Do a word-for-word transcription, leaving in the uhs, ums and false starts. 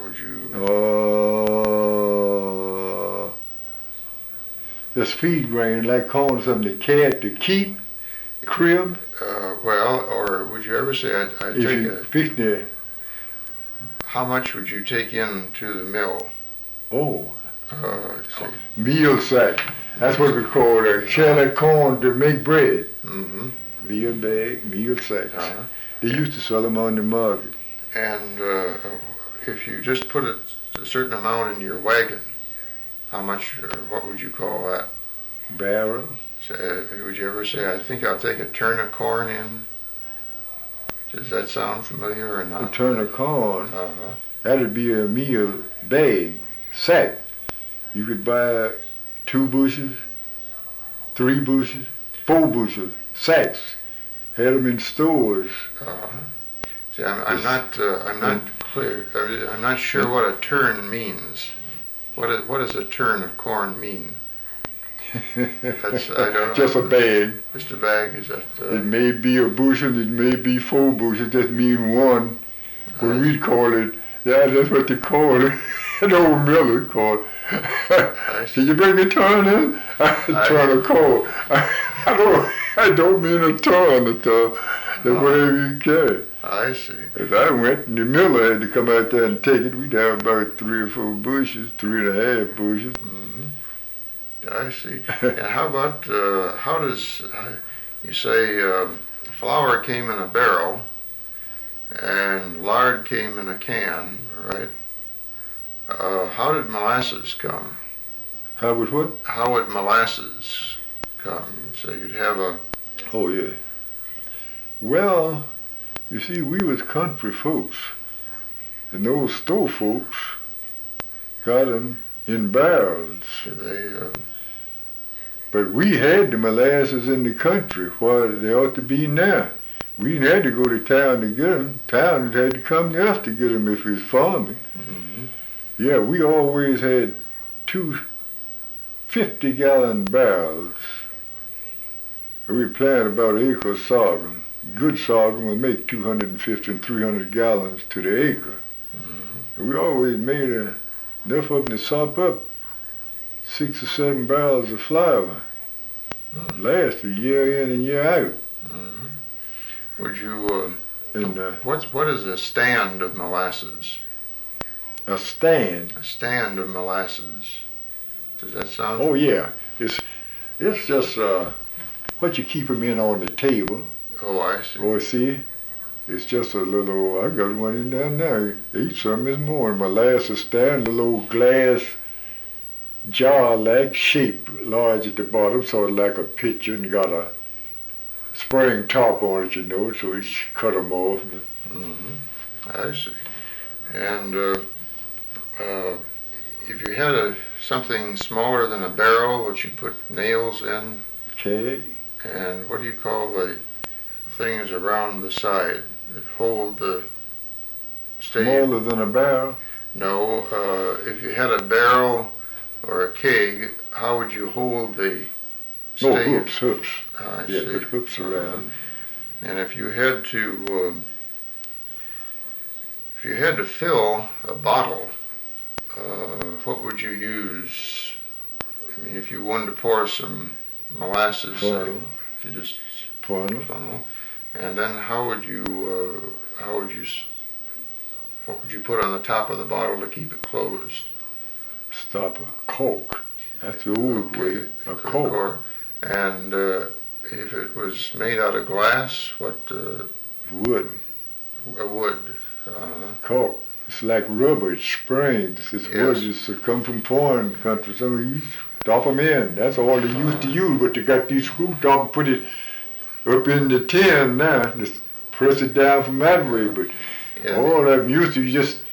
would you? Uh, just feed grain, like calling something the cat to keep, crib. Uh, well, or would you ever say, I, I If take you a, fix the, how much would you take into the mill? oh, Uh, let's see. meal sack. That's what we call it. Shell that corn to make bread. Mm-hmm. Meal bag, meal sacks. Uh-huh. They used to sell them on the market. And uh, if you just put a, a certain amount in your wagon, how much, or what would you call that? Barrel. So, uh, would you ever say, I think I'll take a turn of corn in? Does that sound familiar or A not? turn of corn. Uh-huh. That'd be a meal bag, sack. You could buy two bushels, three bushels, four bushels, sacks. Had them in stores. Uh-huh. See, I'm, I'm not, uh, I'm not clear. I'm not sure what a turn means. What is, what does a turn of corn mean? That's, I don't Just know. a bag. Just a bag, is that? Uh, It may be a bushel, it may be four bushels. That mean one. What we'd call it. Yeah, that's what they call it. An old miller called it. Did you bring a ton in? A ton of corn. I don't. I don't mean a ton. A ton. That's whatever you carry. I see. As I went, and the miller had to come out there and take it. We'd have about three or four bushels, three and a half bushels. Mm-hmm. I see. And how about, uh, how does, uh, you say uh, flour came in a barrel and lard came in a can, right? Uh, how did molasses come? How would what? How would molasses come? So you'd have a... Oh, yeah. Well, you see, we was country folks, and those store folks got them in barrels. They, uh, but we had the molasses in the country where they ought to be now. We didn't have to go to town to get them. Town had to come to us to get them if it was farming. mm-hmm. Yeah, we always had two fifty-gallon barrels. We planted about an acre of sorghum. Good sorghum would make two hundred fifty and three hundred gallons to the acre. Mm-hmm. And we always made a, enough of them to sop up six or seven barrels of flour. Mm-hmm. Last a year in and year out. Mm-hmm. Would you, uh, And uh, what's, what is a stand of molasses? a stand. A stand of molasses. Does that sound? Oh yeah, it's it's just uh, what you keep them in on the table. Oh, I see. Oh, see, it's just a little. I got one in there now. Eat some this morning. Molasses stand, a little glass jar-like shape, large at the bottom, sort of like a pitcher, and got a spring top on it, you know, so it's cut them off. Mm-hmm. I see. And uh, uh, if you had a something smaller than a barrel, which you put nails in, Okay. and what do you call the things around the side that hold the stave? Smaller than a barrel. No, uh, if you had a barrel or a keg, how would you hold the No, stave? hoops, hoops. I Yeah, see. put hoops around. And if you had to, um, if you had to fill a bottle, uh, what would you use? I mean, if you wanted to pour some molasses, say, Funnel. you just Funnel. funnel, and then how would you, uh, how would you, s- what would you put on the top of the bottle to keep it closed? Stopper. Cork. That's the old way. A Good cork. cork. And uh, if it was made out of glass, what, uh, Wood. a wood? Uh, Cork. It's like rubber. It springs. This Yes. wood is to come from foreign countries. Some of you stop them in. That's all they used to use. But they got these screw top and put it up in the tin now. Just press it down from that way. But yeah, all that used to, you just